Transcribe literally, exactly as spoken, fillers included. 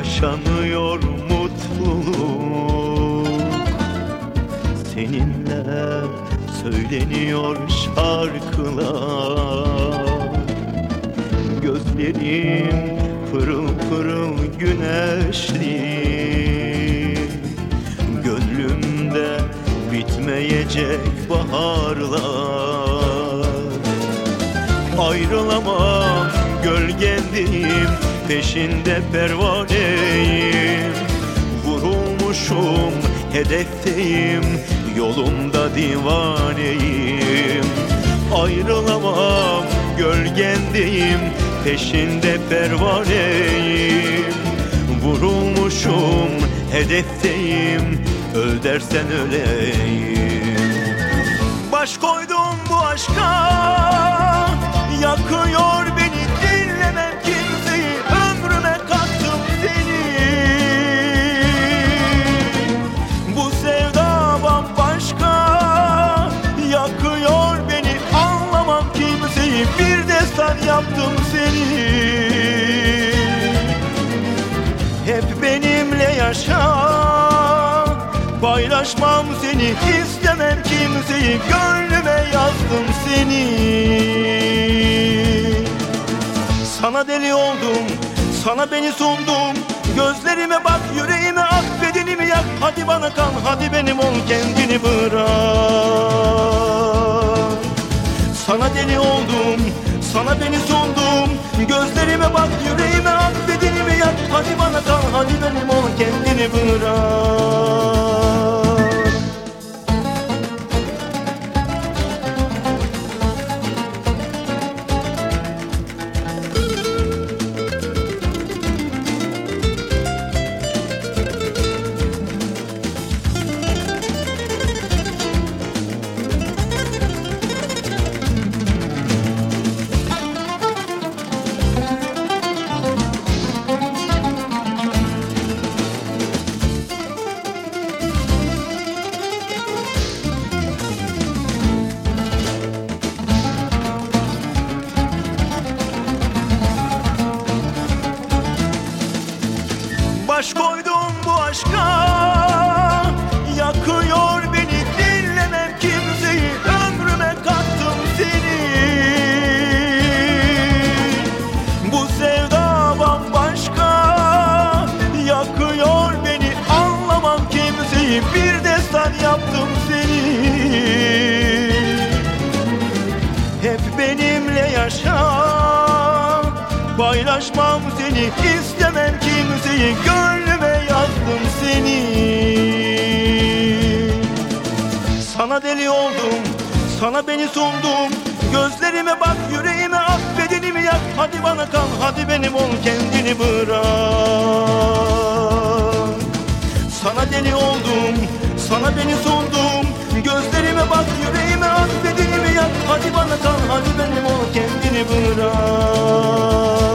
yaşanıyor mutluluk. Seninle söyleniyor şarkılar. Gözlerim pırıl pırıl güneşli, gönlümde bitmeyecek baharlar. Ayrılamam gölgendeyim, peşinde pervaneyim. Vurulmuşum hedefteyim, yolumda divaneyim. Ayrılamam gölgendeyim, peşinde pervaneyim. Vurulmuşum hedefteyim, öl dersen öleyim. Baş koydum bu aşka, yakıyor beni, dinlemem kimseyi. Ömrüme kattım seni, bu sevda bambaşka. Yakıyor beni, anlamam kimseyi. Bir destan yaptım seni, hep benimle yaşa. Paylaşmam seni, istemem kimseyi. Gönlüme yazdım seni. Sana deli oldum, sana beni sundum. Gözlerime bak, yüreğime ak, bedenimi yak. Hadi bana kal, hadi benim ol, kendini bırak. Sana deli oldum, sana beni sundum. Gözlerime bak, yüreğime ak, bedenimi yak. Hadi bana kal, hadi benim ol, kendini bırak. Baş koydum bu aşka, yakıyor beni, dinlemem kimseyi. Ömrüme kattım seni, bu sevda bambaşka. Yakıyor beni, anlamam kimseyi. Bir destan yaptım seni, hep benimle yaşa. Paylaşmam seni, istemem kimseyi. Gönlüme yazdım seni. Sana deli oldum, sana beni sundum. Gözlerime bak, yüreğime ak, bedenimi yak. Hadi bana kal, hadi benim ol, kendini bırak. Sana deli oldum, sana beni sundum. Gözlerime bak, yüreğime ak, bedenimi yak. Hadi bana kal, hadi benim ol, kendini bırak.